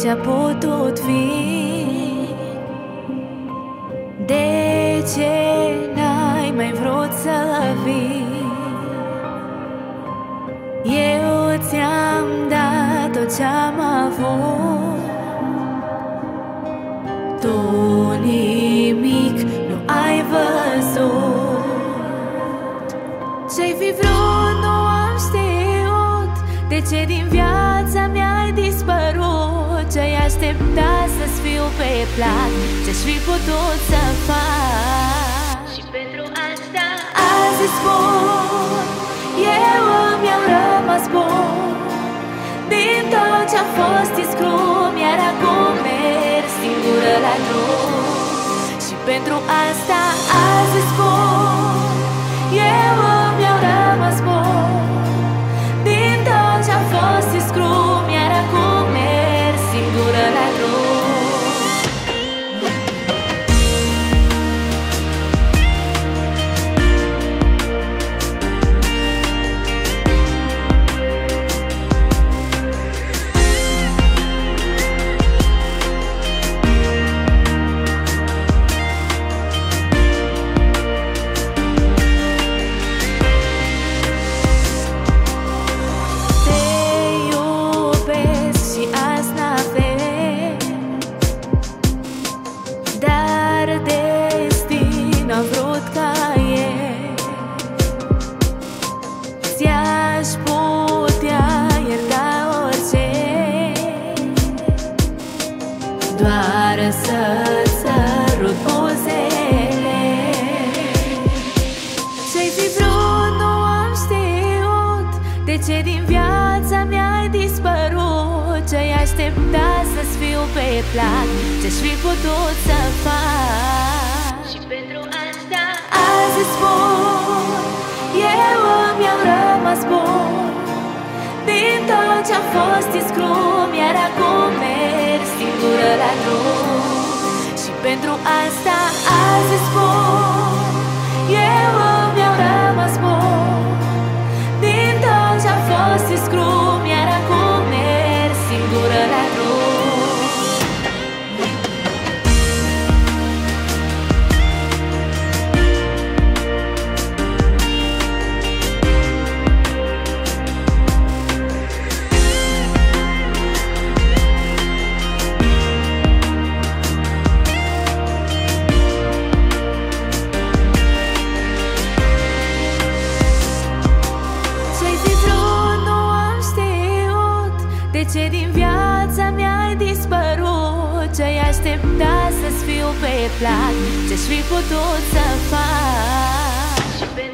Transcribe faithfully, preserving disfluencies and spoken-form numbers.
ce-a putut fi? De ce n-ai mai vrut să vii? Eu ți-am dat tot ce-am avut, tu nimic nu ai văzut. Ce-ai fi vrut nu am știut, de ce din viața mea ai dispărut? Ce-ai aștepta să-ți fiu pe plac, ce-aș fi putut să fac? Și pentru asta azi spun, eu îmi am rămas bun. Din tot ce-a fost iscrum, iar acum merg singură la drum. Și pentru asta azi spun, eu îmi am rămas bun. Din tot ce-a fost iscrum, iar acum merg singură la drum. Dar destin a vrut ca e, ți-aș putea ierta orice, doar să-ți sărut buzele. Ce-ai fi vrut nu am știut, de ce din viața mea ai dispărut? Ce-ai aștepta să-ți fiu pe plac, ce-aș fi putut să fac? Și pentru asta azi spun, eu îmi am rămas bun. Din tot ce-a fost iscrum, iar acum merg singură la drum. Și pentru asta azi spun, eu îmi am rămas bun. Din tot ce-a fost iscrum, iar acum merg singură la drum. De ce din viața mea ai dispărut? Ce-ai aștepta să-ți fiu pe plac, ce-aș fi putut să fac? Și